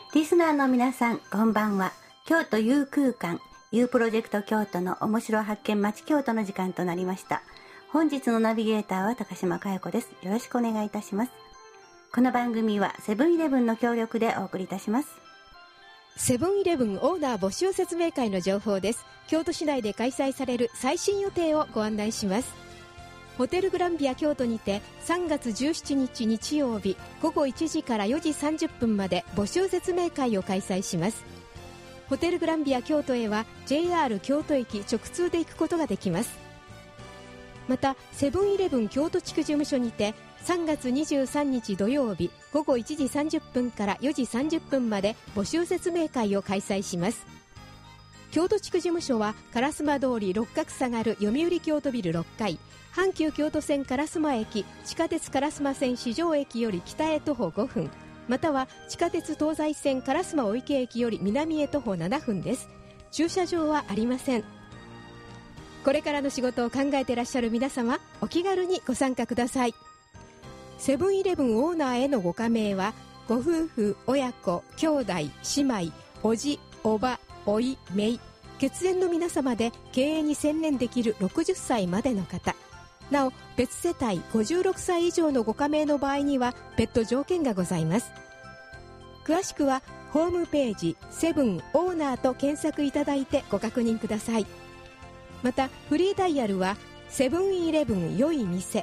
リスナーの皆さん、こんばんは。京都 U 空間 U プロジェクト京都の面白発見町京都の時間となりました。本日のナビゲーターは高島佳代子です。よろしくお願いいたします。この番組はセブンイレブンの協力でお送りいたします。 セブンイレブンオーナー募集説明会の情報です。京都市内で開催される最新予定をご案内します。ホテルグランビア京都にて3月17日日曜日午後1時から4時30分まで募集説明会を開催します。ホテルグランビア京都へは JR 京都駅直通で行くことができます。またセブンイレブン京都地区事務所にて3月23日土曜日午後1時30分から4時30分まで募集説明会を開催します。京都地区事務所は烏丸通り六角下がる読売京都ビル6階、阪急京都線烏丸駅、地下鉄烏丸線四条駅より北へ徒歩5分、または地下鉄東西線烏丸御池駅より南へ徒歩7分です。駐車場はありません。これからの仕事を考えていらっしゃる皆様、お気軽にご参加ください。セブンイレブンオーナーへのご加盟はご夫婦、親子、兄弟、姉妹、おじ、おば、おい、めい、血縁の皆様で経営に専念できる60歳までの方、なお別世帯56歳以上のご加盟の場合には別途条件がございます。詳しくはホームページセブンオーナーと検索いただいてご確認ください。またフリーダイヤルはセブンイレブン良い店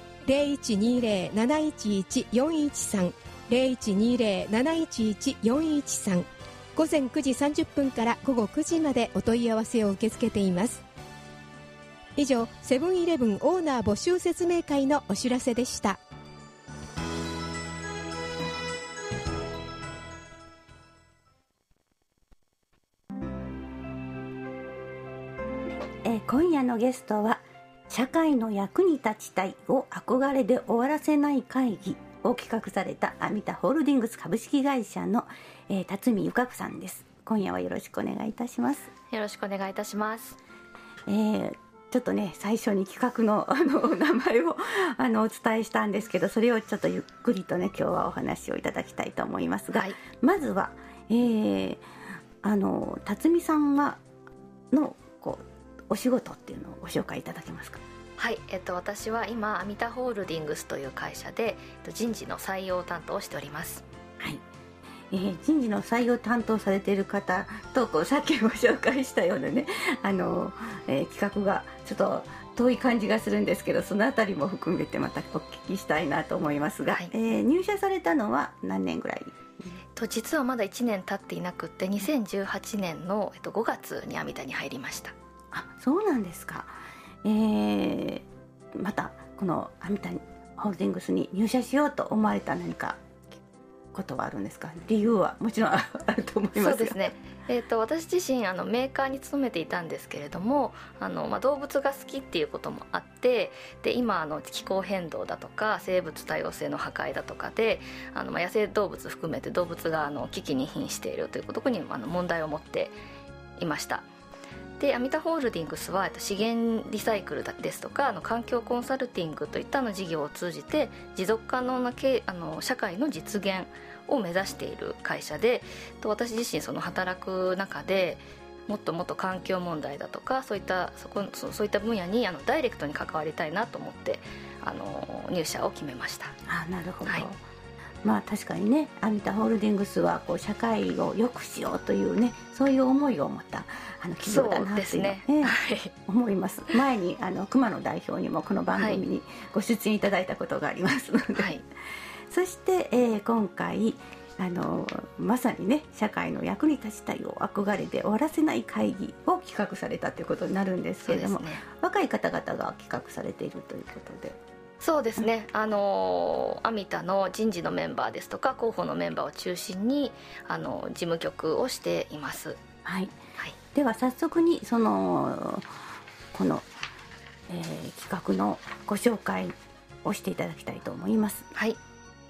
0120-711-413 0120-711-413、午前9時30分から午後9時までお問い合わせを受け付けています。以上、セブンイレブンオーナー募集説明会のお知らせでした。 今夜のゲストは社会の役に立ちたいを憧れで終わらせない会議を企画されたアミタホールディングス株式会社の、辰巳由香子さんです。今夜はよろしくお願いいたします。 よろしくお願いいたします。 ちょっとね、最初に企画の名前をお伝えしたんですけど、それをちょっとゆっくりとね今日はお話をいただきたいと思いますが、はい、まずは、辰巳さんのこうお仕事っていうのをご紹介いただけますか。 はい、私は今アミタホールディングスという会社で人事の採用担当をしております。 はい、人事の採用担当されている方とさっきご紹介したようなね企画がちょっと遠い感じがするんですけど、そのあたりも含めてまたお聞きしたいなと思いますが、はい、入社されたのは何年ぐらい？ 実はまだ1年経っていなくて2018年の5月にアミタに入りました。 あ、そうなんですか。またこのアミタホールディングスに入社しようと思われた何かことはあるんですか？理由はもちろんあると思いますが。 そうですね、私自身メーカーに勤めていたんですけれども動物が好きっていうこともあって、で今気候変動だとか生物多様性の破壊だとかで野生動物含めて動物が危機に瀕しているということに問題を持っていました。でアミタホールディングスは資源リサイクルですとか環境コンサルティングといった事業を通じて持続可能な社会の実現を目指している会社で、私自身働く中でもっともっと環境問題だとかそういった分野にダイレクトに関わりたいなと思って入社を決めました。 あ、なるほど、はい。まあ確かにね、アミタホールディングスは社会を良くしようというね、そういう思いを持った企業だなというね、はい、 思います。前に熊野代表にもこの番組にご出演いただいたことがありますので、はい、そして、今回まさにね社会の役に立ちたいを憧れで終わらせない会議を企画されたということになるんですけれども、若い方々が企画されているということで。 そうですね、アミタの人事のメンバーですとか広報のメンバーを中心に事務局をしています。 はい、はい、では早速にこの、企画のご紹介をしていただきたいと思います。 はい、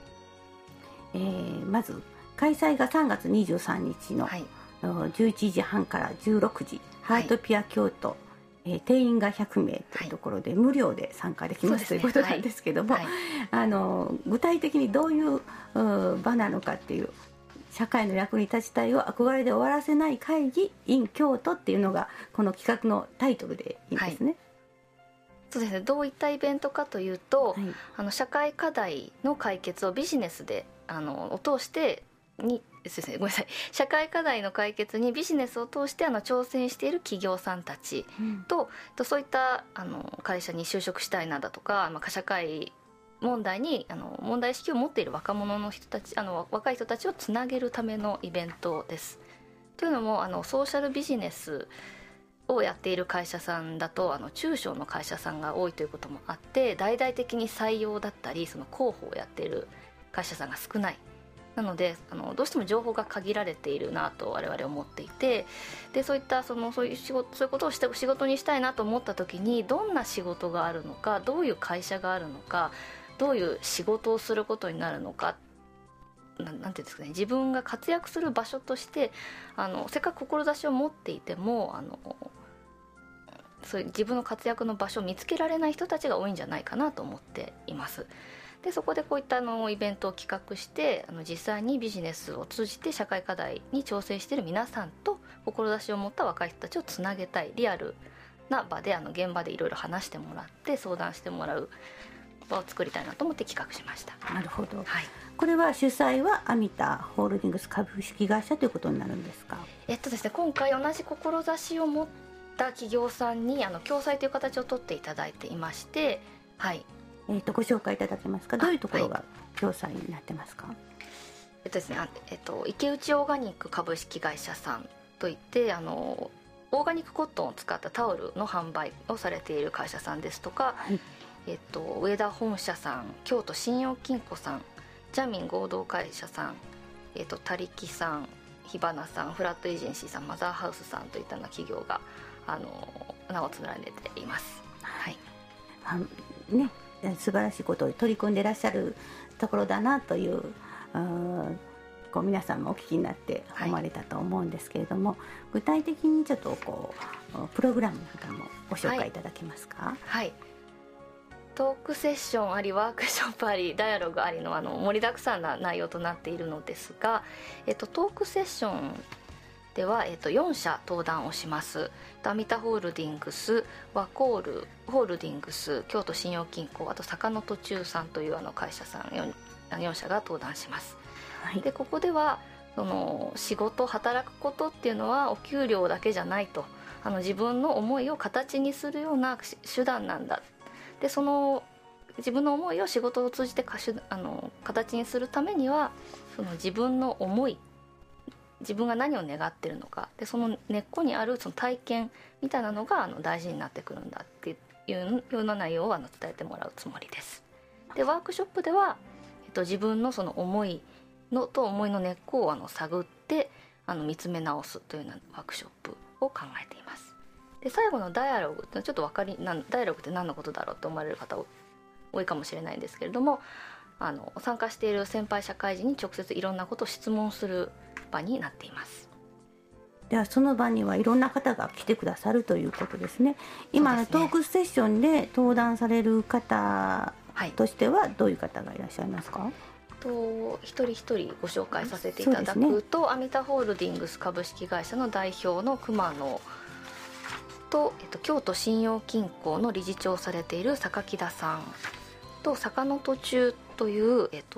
まず開催が3月23日の11時半から16時、ハートピア京都、定員が100名というところで、無料で参加できます、ということなんですけども、具体的にどういう場なのかっていう社会の役に立ちたいを憧れで終わらせない会議 in 京都っていうのがこの企画のタイトルでいいんですね。 そうですね、どういったイベントかというと、社会課題の解決をビジネスでを通してにですね、ごめんなさい、社会課題の解決にビジネスを通して挑戦している企業さんたちと、そういった会社に就職したいなだとか、社会問題に問題意識を持っている若者の人たち若い人たちをつなげるためのイベントです。というのもソーシャルビジネスをやっている会社さんだと中小の会社さんが多いということもあって、大々的に採用だったりその広報をやっている会社さんが少ない。なのでどうしても情報が限られているなと我々思っていて、でそういうことをして仕事にしたいなと思った時に、どんな仕事があるのか、どういう会社があるのか、どういう仕事をすることになるのか、なんていうんですかね、自分が活躍する場所としてせっかく志を持っていてもそういう自分の活躍の場所を見つけられない人たちが多いんじゃないかなと思っています。でそこでこういったイベントを企画して実際にビジネスを通じて社会課題に挑戦している皆さんと志を持った若い人たちをつなげたい、リアルな場で現場でいろいろ話してもらって相談してもらう場を作りたいなと思って企画しました。 なるほど、 はい、 これは主催はアミタホールディングス株式会社ということになるんですか？ ですね、今回同じ志を持った企業さんに共催という形を取っていただいていまして、はい、 ご紹介いただけますか？どういうところが共催になってますか？ ですね、池内オーガニック株式会社さんといってオーガニックコットンを使ったタオルの販売をされている会社さんですとか、はい、上田本社さん、京都信用金庫さん、ジャミン合同会社さん、他力さん、火花さん、フラットエージェンシーさん、マザーハウスさんといったような企業が名を連ねています。はい、 ね、素晴らしいことを取り組んでいらっしゃるところだなという皆さんもお聞きになって思われたと思うんですけれども、はい、具体的にちょっとプログラムなんかもご紹介いただけますか？ はい、トークセッションあり、ワークショップあり、ダイアログありの盛りだくさんな内容となっているのですが、トークセッションでは、4社登壇をします。アミタホールディングス、ワコールホールディングス、京都信用金庫、あと坂の途中さんという会社さん 4社が登壇します。はい、でここでは仕事、働くことっていうのはお給料だけじゃないと、自分の思いを形にするような手段なんだ。でその自分の思いを仕事を通じて形にするためには自分の思い、自分が何を願っているのかで、その根っこにあるその体験みたいなのが大事になってくるんだっていうような内容を伝えてもらうつもりです。でワークショップでは、自分のその思いと思いの根っこを探って見つめ直すというようなワークショップを考えています。で最後のダイアログってちょっとダイアログって何のことだろうと思われる方多いかもしれないんですけれども、参加している先輩社会人に直接いろんなことを質問する場になっています。 ではその場にはいろんな方が来てくださるということですね。今トークセッションで登壇される方としてはどういう方がいらっしゃいますか？ 一人一人ご紹介させていただくと、アミタホールディングス株式会社の代表の熊野と、京都信用金庫の理事長をされている榊田さんと、坂の途中という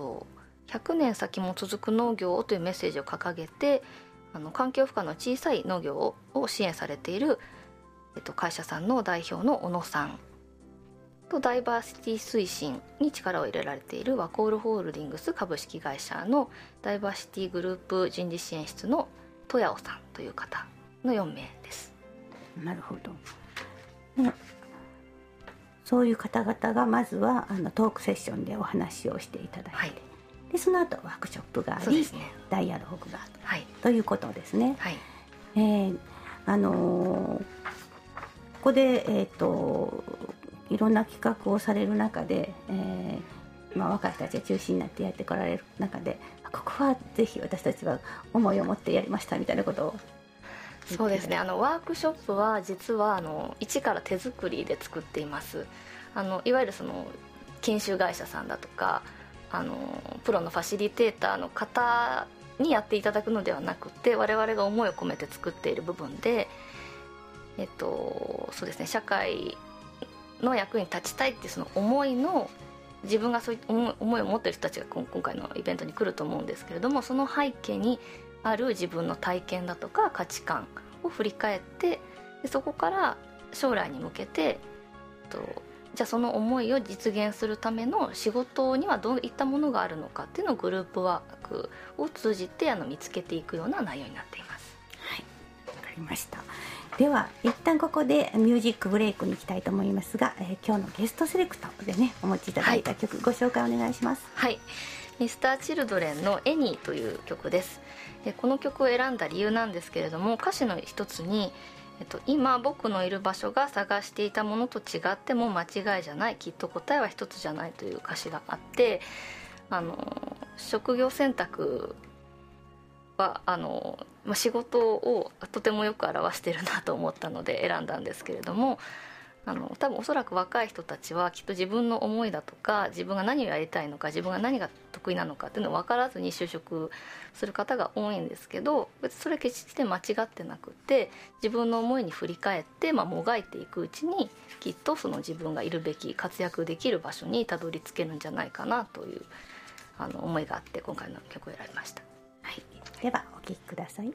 、100年先も続く農業をというメッセージを掲げて環境負荷の小さい農業を支援されている、会社さんの代表の小野さんと、ダイバーシティ推進に力を入れられているワコールホールディングス株式会社のダイバーシティグループ人事支援室の戸谷さんという方の4名です。 なるほど、ね、そういう方々がまずはトークセッションでお話をしていただいて、はい、でその後ワークショップがあり、ね、ダイアログがある、はい、ということですね。はい、ここで、いろんな企画をされる中で、若い人たちが中心になってやってこられる中で、ここはぜひ私たちは思いを持ってやりましたみたいなことを。 そうですね、ワークショップは実は一から手作りで作っています。いわゆるその研修会社さんだとかプロのファシリテーターの方にやっていただくのではなくて、我々が思いを込めて作っている部分で、そうですね、社会の役に立ちたいっていうその思いの、自分がそういう思いを持っている人たちが今回のイベントに来ると思うんですけれども、その背景にある自分の体験だとか価値観を振り返って、でそこから将来に向けてじゃあその思いを実現するための仕事にはどういったものがあるのかっていうのをグループワークを通じて見つけていくような内容になっています。 はい、わかりました。では一旦ここでミュージックブレイクに行きたいと思いますが、今日のゲストセレクトでねお持ちいただいた曲、ご紹介お願いします。 はい、Mr.Children の「エニー」という曲です。この曲を選んだ理由なんですけれども、歌詞の一つに今僕のいる場所が探していたものと違っても間違いじゃない、きっと答えは一つじゃないという歌詞があって、職業選択は仕事をとてもよく表しているなと思ったので選んだんですけれども、多分おそらく若い人たちはきっと自分の思いだとか、自分が何をやりたいのか、自分が何が得意なのかっていうのを分からずに就職する方が多いんですけど、別にそれ決して間違ってなくて、自分の思いに振り返って、もがいていくうちにきっとその自分がいるべき活躍できる場所にたどり着けるんじゃないかなという思いがあって今回の曲を選びました。 はい、ではお聴きください。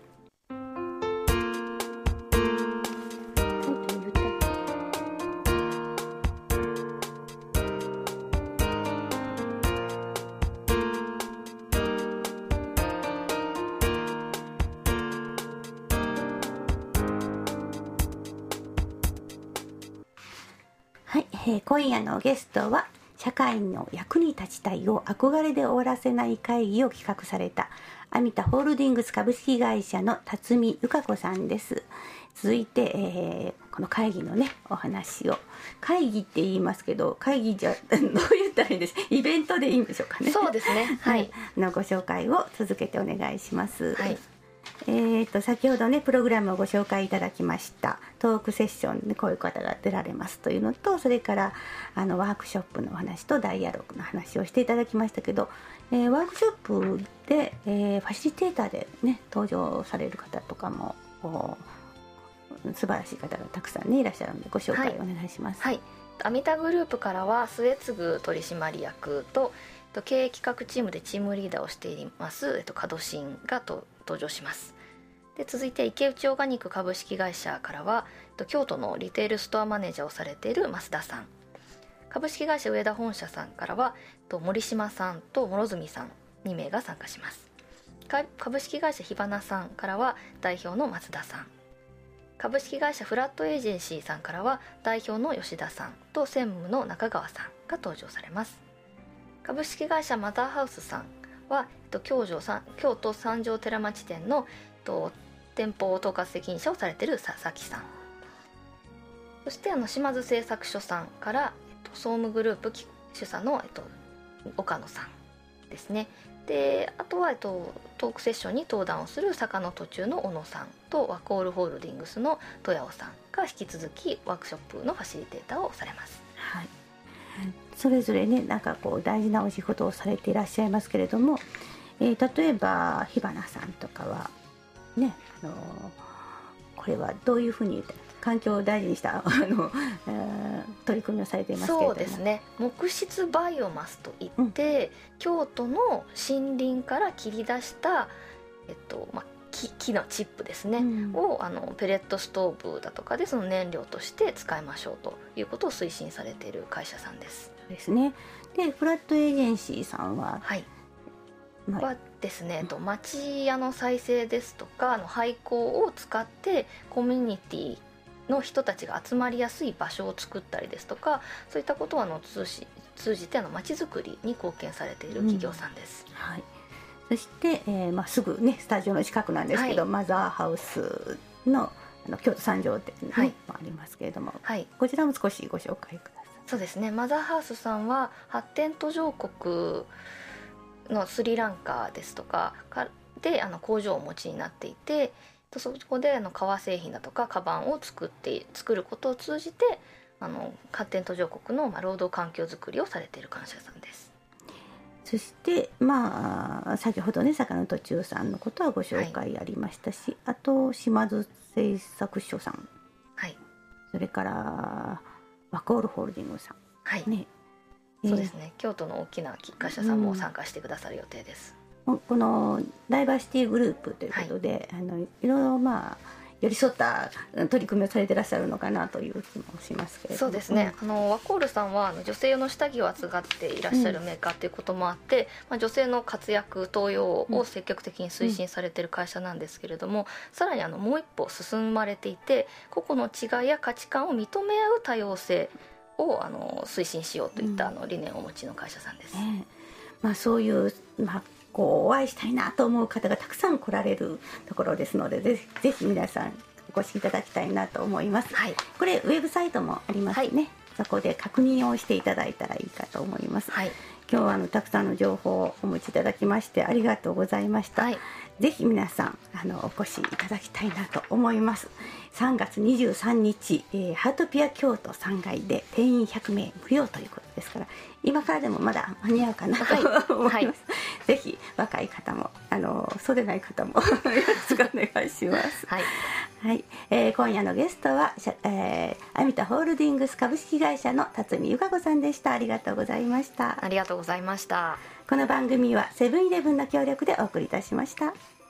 はい、今夜のゲストは社会の役に立ちたいを憧れで終わらせない会議を企画されたアミタホールディングス株式会社の辰巳由香子さんです。続いて、この会議のねお話を、会議って言いますけど会議じゃどう言ったらいいんですか、イベントでいいんでしょうかね。 そうですね、はい、 のご紹介を続けてお願いします。 はい、 先ほどねプログラムをご紹介いただきましたトークセッションでこういう方が出られますというのと、それからワークショップのお話とダイアログの話をしていただきましたけど、ワークショップで、ファシリテーターでね登場される方とかも素晴らしい方がたくさんねいらっしゃるのでご紹介お願いします。 はい、アミタグループからは末次取締役と経営企画チームでチームリーダーをしています門真が登場します。で続いて池内オーガニック株式会社からは京都のリテールストアマネージャーをされている増田さん、株式会社上田本社さんからは森島さんと諸角さん2名が参加します。株式会社火花さんからは代表の松田さん、株式会社フラットエージェンシーさんからは代表の吉田さんと専務の中川さんが登場されます。株式会社マザーハウスさんは京都三条寺町店の店舗統括責任者をされている佐々木さん、そして島津製作所さんから総務グループ主査の岡野さんですね。であとはトークセッションに登壇をする坂の途中の小野さんとワコールホールディングスの豊尾さんが引き続きワークショップのファシリテーターをされます。 はい、それぞれねなんかこう大事なお仕事をされていらっしゃいますけれども、例えば火花さんとかはね、これはどういうふうに環境を大事にした取り組みをされていますけれども。 そうですね、木質バイオマスといって、京都の森林から切り出した、木のチップですね、をペレットストーブだとかでその燃料として使いましょうということを推進されている会社さんです。 そうですね。でフラットエージェンシーさんは、 はい、はですね、町屋の再生ですとか廃校を使ってコミュニティの人たちが集まりやすい場所を作ったりですとか、そういったことを通じて町づくりに貢献されている企業さんです。 はい、そして、すぐねスタジオの近くなんですけど、マザーハウスの京都三条店に、もありますけれども、こちらも少しご紹介ください。 そうですね、マザーハウスさんは発展途上国のスリランカですとかで工場をお持ちになっていて、そこで革製品だとかカバンを作ることを通じて発展途上国の労働環境づくりをされている会社さんです。 そして先ほどね坂の途中さんのことはご紹介ありましたし、あと島津製作所さん、それからワコールホールディングさん、ね、 そうですね、京都の大きな会社さんも参加してくださる予定です。 このダイバーシティグループということで、いろいろ寄り添った取り組みをされてらっしゃるのかなという気もしますけれども。 そうですね、ワコールさんは女性用の下着を扱っていらっしゃるメーカーということもあって、女性の活躍登用を積極的に推進されている会社なんですけれども、さらにもう一歩進まれていて、個々の違いや価値観を認め合う多様性を推進しようといった理念をお持ちの会社さんです。 そういう、お会いしたいなと思う方がたくさん来られるところですので、ぜひ皆さんお越しいただきたいなと思います。これウェブサイトもありますね、そこで確認をしていただいたらいいかと思います。今日はたくさんの情報をお持ちいただきましてありがとうございました。ぜひ皆さんお越しいただきたいなと思います。3月23日、ハートピア京都3階で定員100名無料ということですから、今からでもまだ間に合うかなと思います。ぜひ若い方もそうでない方もよろしくお願いします。今夜のゲストはアミタホールディングス株式会社の辰巳由香子さんでした。ありがとうございました。 ありがとうございました。 この番組はセブンイレブンの協力でお送りいたしました。